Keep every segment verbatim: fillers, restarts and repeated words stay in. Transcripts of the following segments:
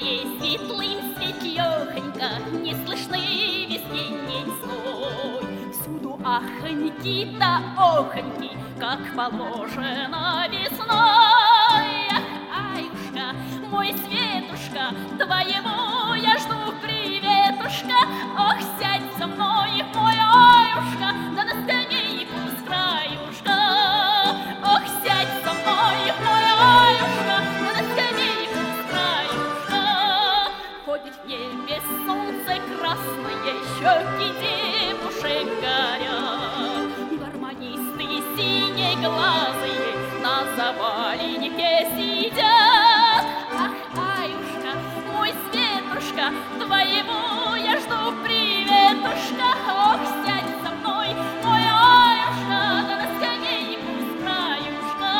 дворе светлым светлёхонько, не слышны весенний зной. Всюду ахоньки да охоньки, как положено весной. Ах, Аюшка, мой Светушка, твоего я жду приветушка. Ох, сядь со мной, мой Аюшка, да на скамейку с краюшка. Ох, сядь со мной, мой Аюшка, да на скамейку с краюшка. Ходит в небе солнце красное, щеки девушек горят. Гармонисты синеглазые на заваленнике сидят. Ах, Аюшка, мой Светушка, твоего я жду приветушка. Ох, сядь со мной, мой Аюшка, да на скамейку с краюшка.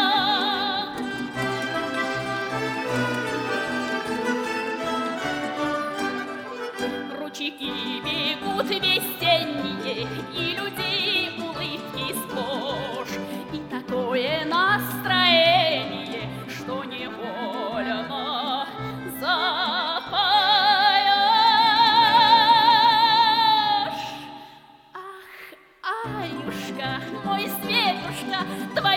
Ручейки бегут весенние, и людей улыбки сплошь, и такое настроение, что невольно запоешь. Ах, Аюшка, мой Светушка, твоя